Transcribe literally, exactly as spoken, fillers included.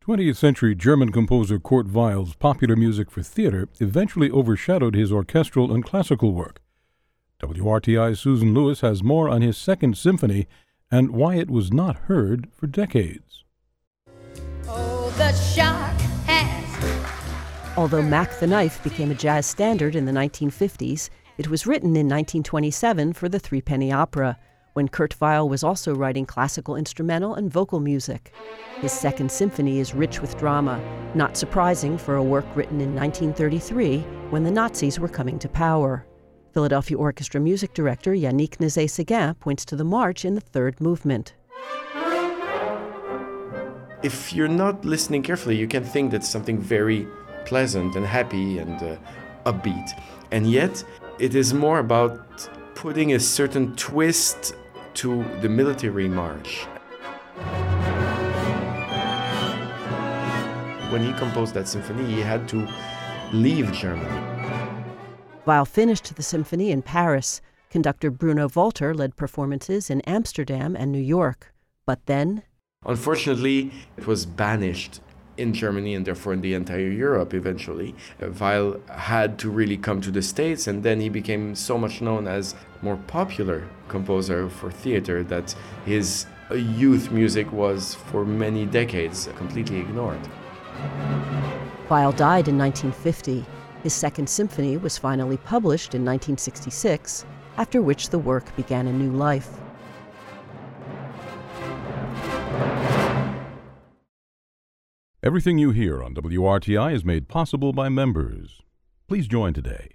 twentieth century German composer Kurt Weill's popular music for theater eventually overshadowed his orchestral and classical work. W R T I's Susan Lewis has more on his Second Symphony and why it was not heard for decades. Oh, the shark has... Although Mac the Knife became a jazz standard in the nineteen fifties, it was written in nineteen twenty-seven for the Threepenny Opera, when Kurt Weill was also writing classical instrumental and vocal music. His Second Symphony is rich with drama, not surprising for a work written in nineteen thirty-three when the Nazis were coming to power. Philadelphia Orchestra music director Yannick Nézet-Séguin points to the march in the third movement. If you're not listening carefully, you can think that's something very pleasant and happy and uh, upbeat. And yet, it is more about putting a certain twist to the military march. When he composed that symphony, he had to leave Germany. Weill finished the symphony in Paris. Conductor Bruno Walter led performances in Amsterdam and New York. But then... Unfortunately, it was banished in Germany and therefore in the entire Europe eventually. Uh, Weill had to really come to the States, and then he became so much known as more popular composer for theater that his uh, youth music was for many decades completely ignored. Weill died in nineteen fifty. His Second Symphony was finally published in nineteen sixty-six, after which the work began a new life. Everything you hear on W R T I is made possible by members. Please join today.